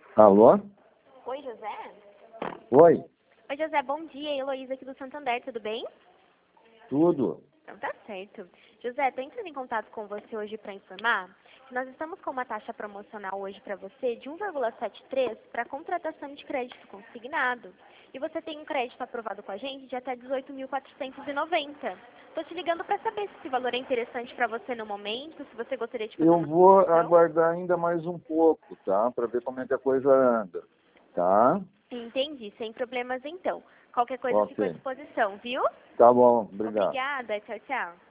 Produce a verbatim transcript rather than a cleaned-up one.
Alô? Oi, José? Oi, Oi, José, bom dia. Heloísa aqui do Santander, tudo bem? tudo? Então tá certo. José, tô entrando em contato com você hoje para informar que nós estamos com uma taxa promocional hoje para você de um vírgula setenta e três para contratação de crédito consignado. E você tem um crédito aprovado com a gente de até dezoito mil quatrocentos e noventa. Tô te ligando para saber se esse valor é interessante para você no momento, se você gostaria de fazer Eu uma vou subscrição. aguardar ainda mais um pouco, tá? Para ver como é que a coisa anda, tá? Entendi, sem problemas então. Qualquer coisa eu fico à Ok. disposição, viu? Tá bom, obrigado. Obrigada, tchau, tchau.